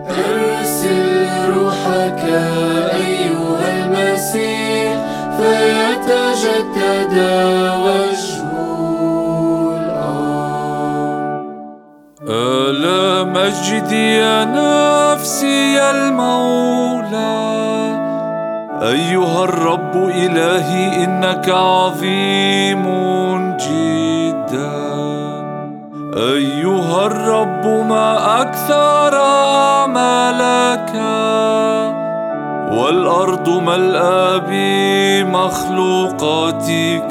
أرسل روحك أيها المسيح فيتجدد وجه الأرض. ألا مجدي يا نفسي المولى، أيها الرب إلهي إنك عظيم جدا. أيها الرب ما أكثر أعمالك، والأرض ملأى بمخلوقاتك.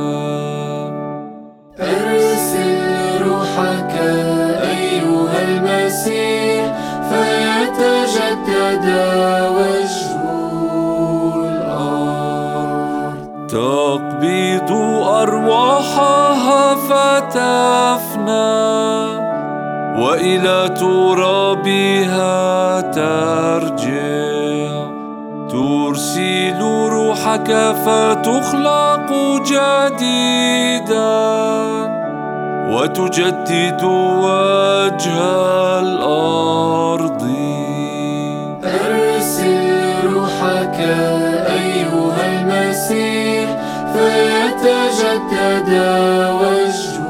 أرسل روحك أيها المسيح فيتجدد وجه الأرض. تقبض أرواحها فتفنى، وإلى ترابها ترجع. ترسل روحك فتخلق جديدا، وتجدد وجه الأرض. أرسل روحك أيها المسيح فيتجدد وجه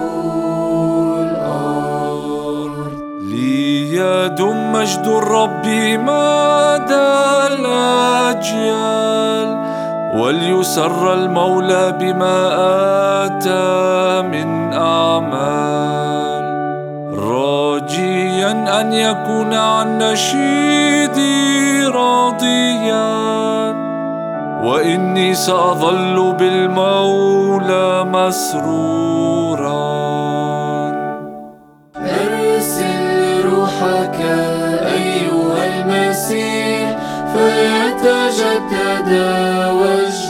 الأرض. ليدم مجد الرب مدى الأجيال، وليسر المولى بما آتى من أعمال. راجيا أن يكون عن نشيدي راضيا، وإني سأظل بالمولى مسرورا. أرسل روحك أيها المسيح فيتجدد وجه